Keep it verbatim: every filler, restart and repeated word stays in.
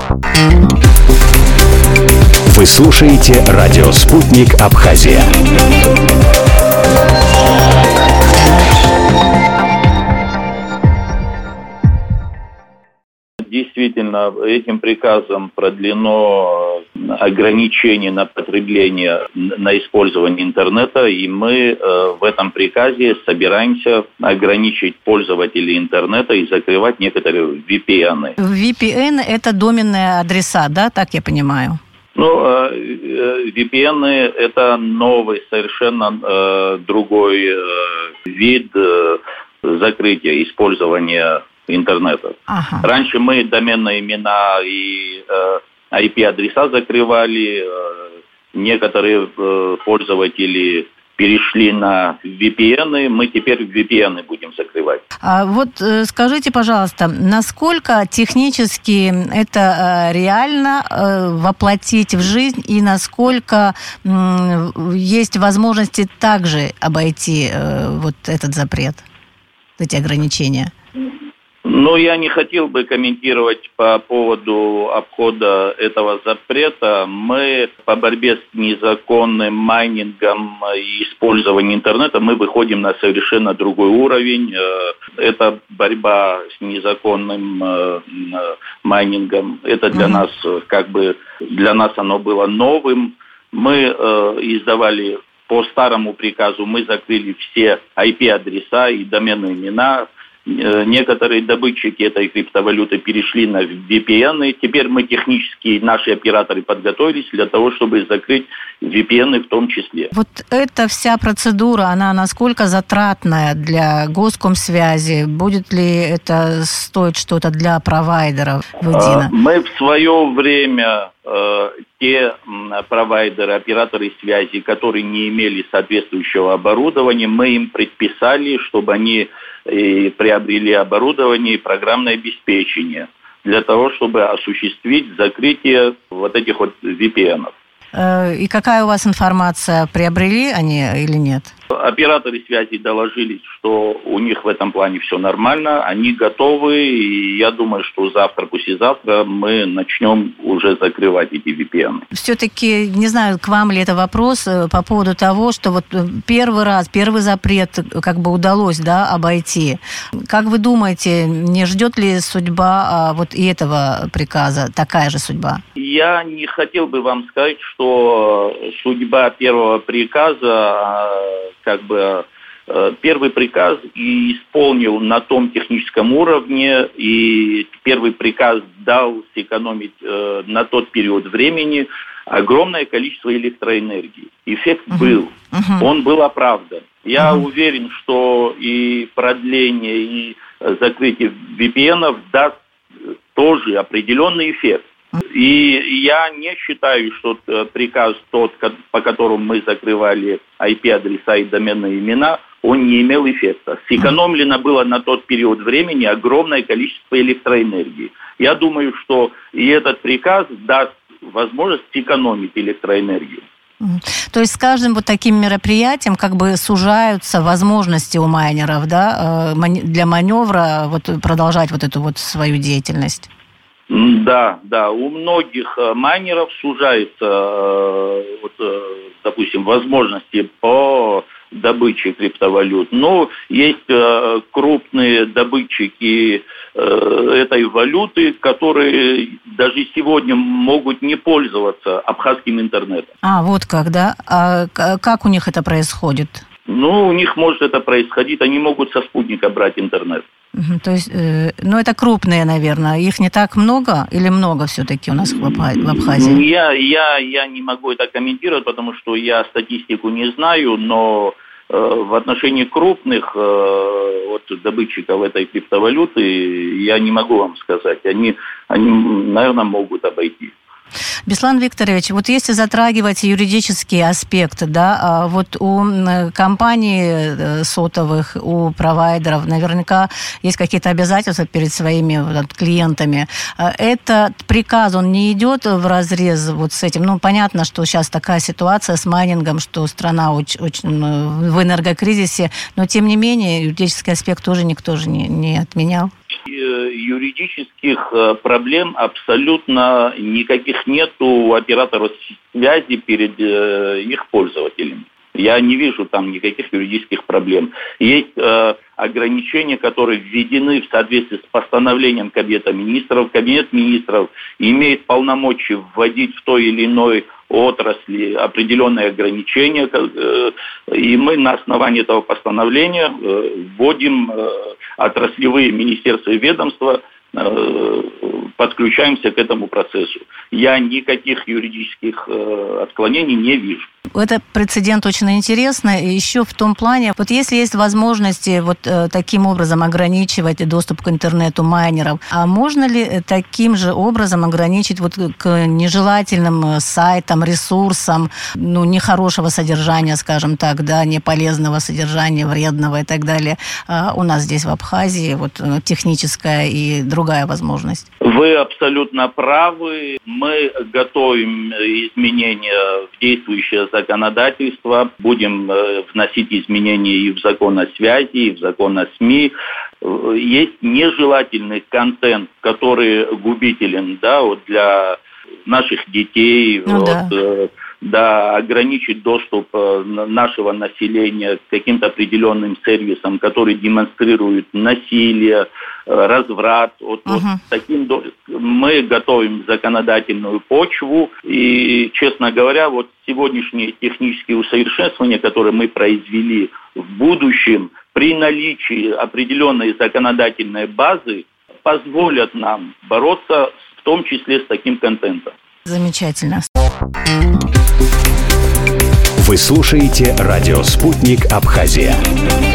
Вы слушаете радио «Спутник Абхазия». Действительно, этим приказом продлено ограничение на потребление, на использование интернета, и мы э, в этом приказе собираемся ограничить пользователей интернета и закрывать некоторые ви пи эн. ви пи эн – это доменные адреса, да, так я понимаю? Ну, э, э, ви пи эн – это новый, совершенно э, другой э, вид э, закрытия использования интернета. Ага. Раньше мы доменные имена и э, ай пи-адреса закрывали, э, некоторые э, пользователи перешли на ви пи эн, мы теперь ви пи эн будем закрывать. А вот э, скажите, пожалуйста, насколько технически это э, реально э, воплотить в жизнь и насколько э, есть возможности также обойти э, вот этот запрет, эти ограничения? Ну, я не хотел бы комментировать по поводу обхода этого запрета. Мы по борьбе с незаконным майнингом и использованием интернета, мы выходим на совершенно другой уровень. Это борьба с незаконным майнингом. Это для uh-huh. нас, как бы, для нас оно было новым. Мы издавали по старому приказу, мы закрыли все ай пи-адреса и доменные имена. Некоторые добытчики этой криптовалюты перешли на ви пи эн. Теперь мы технически, наши операторы подготовились для того, чтобы закрыть ви пи эн в том числе. Вот эта вся процедура, она насколько затратная для Госкомсвязи? Будет ли это стоить что-то для провайдеров в едино? Мы в свое время э, те провайдеры, операторы связи, которые не имели соответствующего оборудования, мы им предписали, чтобы они и приобрели оборудование и программное обеспечение для того, чтобы осуществить закрытие вот этих вот ви пи эн. И какая у вас информация? Приобрели они или нет? Операторы связи доложились, что у них в этом плане все нормально, они готовы, и я думаю, что завтра, послезавтра мы начнем уже закрывать эти ви пи эн. Все-таки, не знаю, к вам ли это вопрос по поводу того, что вот первый раз, первый запрет как бы удалось, да, обойти. Как вы думаете, не ждет ли судьба вот и этого приказа, такая же судьба? Я не хотел бы вам сказать, что судьба первого приказа, как бы первый приказ и исполнил на том техническом уровне, и первый приказ дал сэкономить э, на тот период времени огромное количество электроэнергии. Эффект uh-huh. был, uh-huh. он был оправдан. Я uh-huh. уверен, что и продление, и закрытие ви пи эн даст тоже определенный эффект. И я не считаю, что приказ тот, по которому мы закрывали ай пи-адреса и доменные имена, он не имел эффекта. Сэкономлено было на тот период времени огромное количество электроэнергии. Я думаю, что и этот приказ даст возможность сэкономить электроэнергию. То есть с каждым вот таким мероприятием как бы сужаются возможности у майнеров, да, для маневра, вот продолжать вот эту вот свою деятельность? Да, да, у многих майнеров сужаются, вот, допустим, возможности по добыче криптовалют. Но есть крупные добытчики этой валюты, которые даже сегодня могут не пользоваться абхазским интернетом. А, вот как, да? А как у них это происходит? Ну, у них может это происходить, они могут со спутника брать интернет. Угу, то есть, э, ну, это крупные, наверное. Их не так много или много все-таки у нас в Абхазии? Я, я, я не могу это комментировать, потому что я статистику не знаю, но э, в отношении крупных э, вот, добытчиков этой криптовалюты я не могу вам сказать. Они, они, наверное, могут обойти. Беслан Викторович, вот если затрагивать юридический аспект, да, вот у компаний сотовых, у провайдеров наверняка есть какие-то обязательства перед своими вот, клиентами. Этот приказ, он не идет вразрез вот с этим? Ну, понятно, что сейчас такая ситуация с майнингом, что страна очень, очень в энергокризисе, но тем не менее юридический аспект тоже никто же не, не отменял. Юридических проблем абсолютно никаких нет у операторов связи перед их пользователями. Я не вижу там никаких юридических проблем. Есть э, ограничения, которые введены в соответствии с постановлением Кабинета министров. Кабинет министров имеет полномочия вводить в той или иной отрасли определенные ограничения. Э, и мы на основании этого постановления э, вводим э, отраслевые министерства и ведомства, э, подключаемся к этому процессу. Я никаких юридических э, отклонений не вижу. Это прецедент очень интересный. И еще в том плане, вот если есть возможности вот э, таким образом ограничивать доступ к интернету майнеров, а можно ли таким же образом ограничить вот к нежелательным сайтам, ресурсам, ну, нехорошего содержания, скажем так, да, неполезного содержания, вредного и так далее? А у нас здесь в Абхазии вот техническая и другая возможность. Вы абсолютно правы. Мы готовим изменения в действующее законодательство. Будем вносить изменения и в закон о связи, и в закон о СМИ. Есть нежелательный контент, который губителен, да, вот для наших детей. Ну, вот, да. Да, ограничить доступ нашего населения к каким-то определенным сервисам, которые демонстрируют насилие, разврат. Вот, uh-huh. вот таким мы готовим законодательную почву. И, честно говоря, вот сегодняшние технические усовершенствования, которые мы произвели в будущем, при наличии определенной законодательной базы, позволят нам бороться в том числе с таким контентом. Замечательно. Вы слушаете радио «Спутник Абхазия».